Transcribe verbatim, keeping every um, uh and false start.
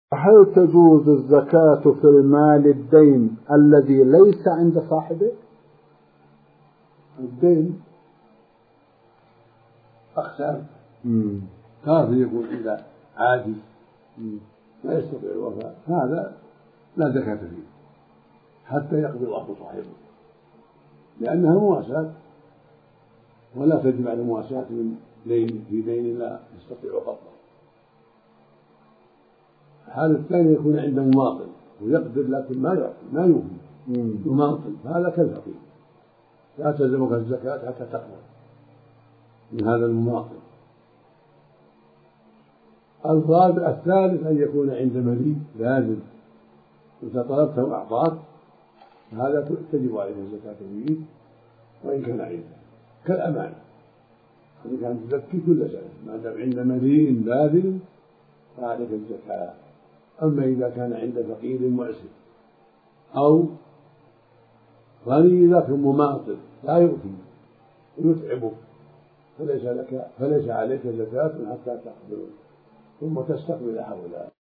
هل تجوز الزكاة في المال الدين الذي ليس عند صاحبه؟ الدين أقسام، تارة يكون عند عاجز لا يستطيع الوفاء، هذا لا زكاة فيه حتى يقضي الله صاحبه، لأنها مواساة، ولا تجب على المواساة من دين في دين لا يستطيع قبضه. الحالة الثانية يكون عنده مماطل ويقدر لكن ما يعطي ما يوفي، مماطل هذا كالفقير، لا تلزمك الزكاة حتى تقبل من هذا المماطل. الرابع الثالث أن يكون عند مليء لازم إذا طلبته أعطاك، هذا تجب عليه الزكاة فيه وإن كان عنده، كالأمانة إذا كان تزكي كل سنة ما دام عند مليء لازم فعليك الزكاة. أما إذا كان عند فقير معسر أو غني ذاك مماطل لا يؤتي ويتعبك فليس لك فليس عليك زكاة حتى تقبل ثم تستقبل حولها.